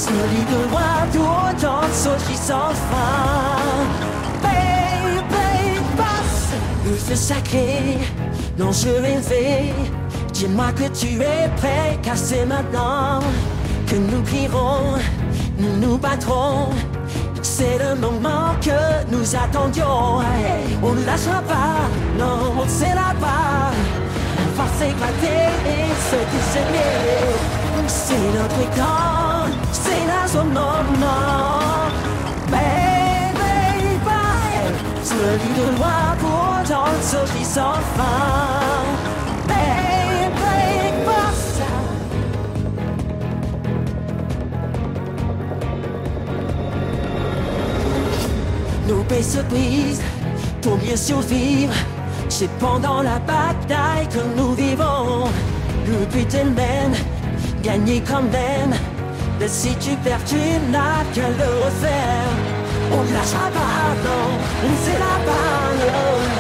celui de loin tout dans ce qui sans fin. Baby, passe le feu sacré, l'enjeu élevé. Dis-moi que tu es prêt, car c'est maintenant que nous crierons, nous nous battrons. C'est le moment que nous attendions. On ne lâchera pas, non, on ne cédera pas. On va s'éclater et se déchaîner. C'est notre temps, c'est notre moment. Baby, bye. Celui de loin pour dans ce qui sans fin. Baby, passe. Nos paix se brisent pour mieux survivre. C'est pendant la bataille que nous vivons. Le but est le même, gagner quand même. Mais si tu perds, tu n'as qu'à le refaire. On ne lâchera pas, non, on ne sait la balle.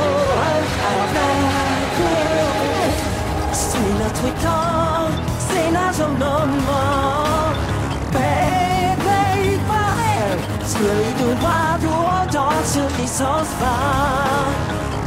C'est notre temps, c'est notre moment. Baby, bye. Celui de droit, tout dans ce qui s'en va.